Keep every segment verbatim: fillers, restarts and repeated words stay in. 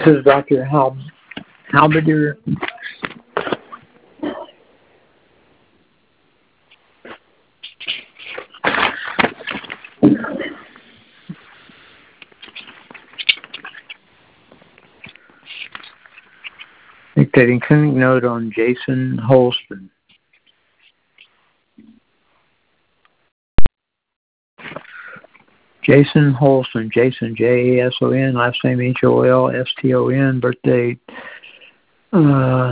is Doctor Hal Halberdier. Dictating clinic note on Jason Holston. Jason Holston, Jason, J A S O N, last name H O L S T O N, birthday uh,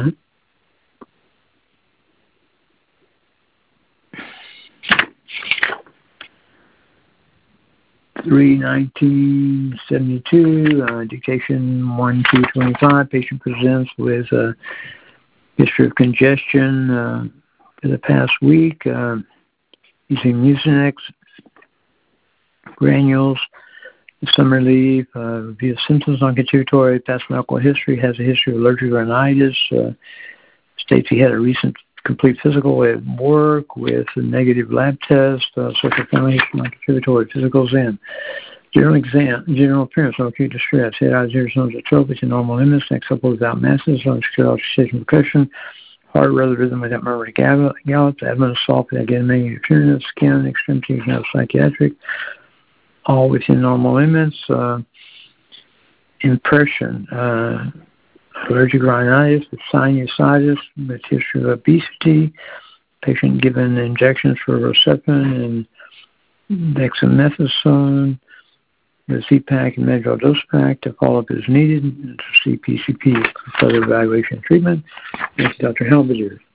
three nineteen seventy-two, uh, dictation one two twenty-five. Patient presents with a history of congestion uh, for the past week, uh, using Mucinex granules, summer leave, uh, review of symptoms, non-contributory, past medical history, has a history of allergic rhinitis, uh, states he had a recent complete physical at work with a negative lab test, uh, social family history, non-contributory, physicals in. General exam, general appearance, no acute distress, head, eyes, ears, nose, atrophy to normal limits, next couple without masses, lung secure oxygenation percussion, heart rather rhythm without murmur gallops, abdomen soft without getting negative appearance, skin, extremities, no psychiatric, all within normal limits. Uh, impression, uh, allergic rhinitis with sinusitis, with history of obesity, patient given injections for Rocephin and dexamethasone, the Z-Pak and Medrol dose pack to follow up as needed, and to see P C P for further evaluation and treatment. Thank you, Doctor Halberdier.